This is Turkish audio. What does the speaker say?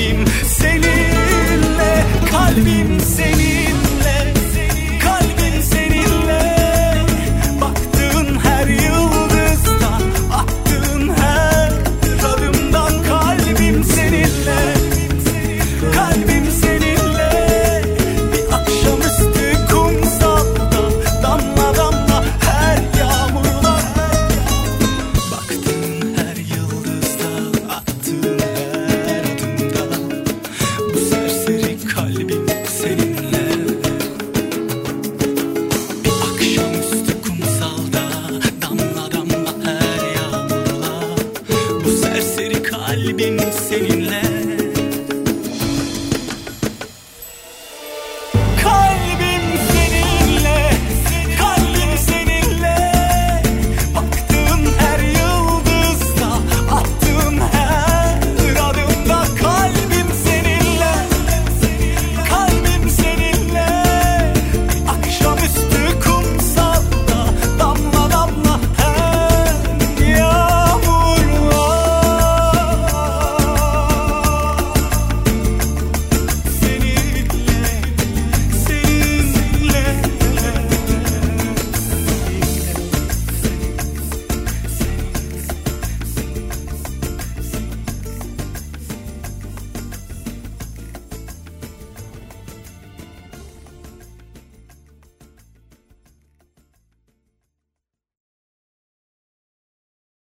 kalbim seninle, kalbim seninle, kalbim seninle. Baktığın her yıldızda, attığın her adımdan kalbim seninle, kalbim seninle. Bir akşamüstü kumsalda damla damla her yağmurda, baktığın her yıldızda, attığın her adımda bu serseri kalbim seninle. Bir akşamüstü kumsalda damla damla her yağmurda bu serseri kalbim seninle.